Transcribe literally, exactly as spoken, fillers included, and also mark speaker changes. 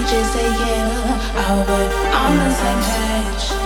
Speaker 1: just say yeah. Oh, but on the same page.